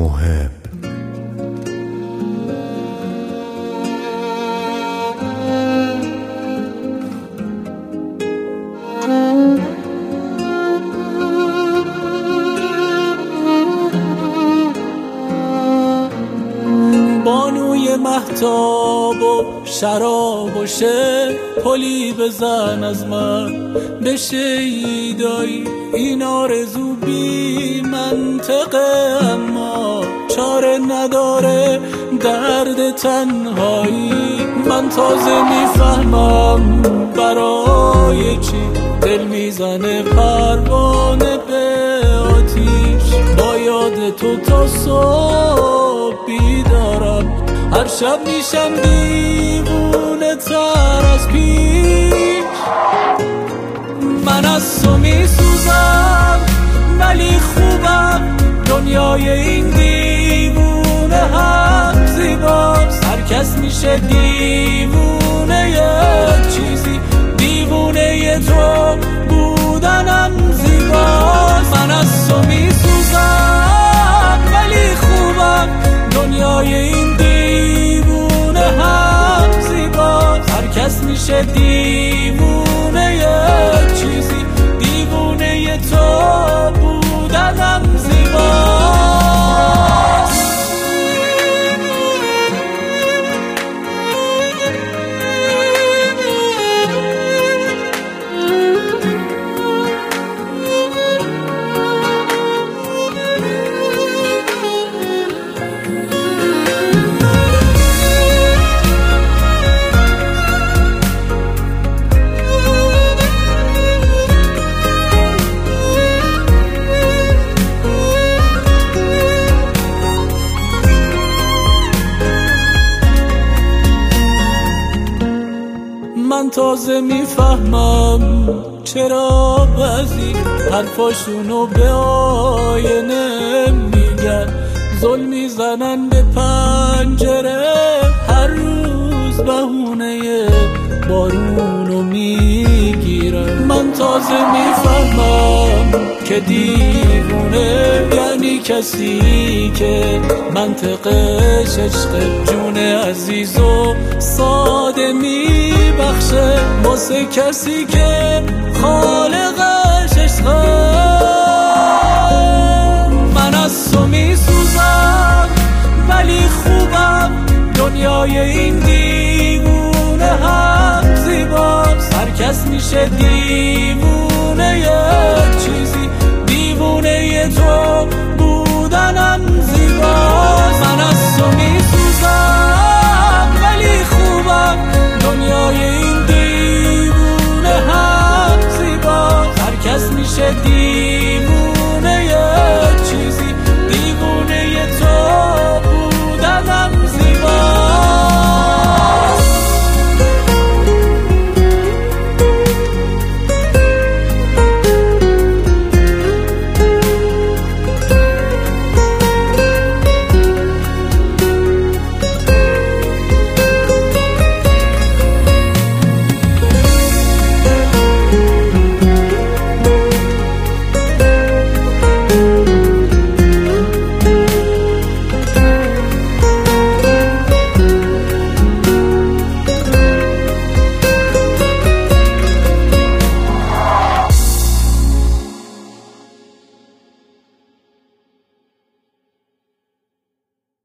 محب. بانوی مهتاب و شراب و شعر، پلی بزن از من به شیدایی. این آرزو بی منطقه اما چاره نداره درد تنهایی. من تازه میفهمم برای چی دل میزنه پروانه به آتیش. با یاد تو تا صبح بیدارم، هر شب میشم دیوونه تر از پیش. من از تو میسوزم ولی خوبم، دنیای این دیوونه هم زیباست. هر کس میشه دیوونه یه چیزی، دیوونه تو بودنم زیباست. من از تو میسوزم ولی خوبم، دنیای این دیوونه هم زیباست. هر کس میشه دیوونه یه چیزی، دیوونه تو بودنم زیباست. من تازه میفهمم چرا بعضی حرفاشونو به آینه میگن، ظلم میزنن به پنجره، هر روز بهونه بارونو میگیرن. من تازه میفهمم که دیوونه یعنی کسی که منطقش عشق، جون عزیز و ساده میبخشه واسه کسی که خالقش عشقه. من از تو میسوزم ولی خوبم، دنیای این دیوونه هم زیباست. هر کس میشه دیوونه یه چیزی، دیوونه تو بودنم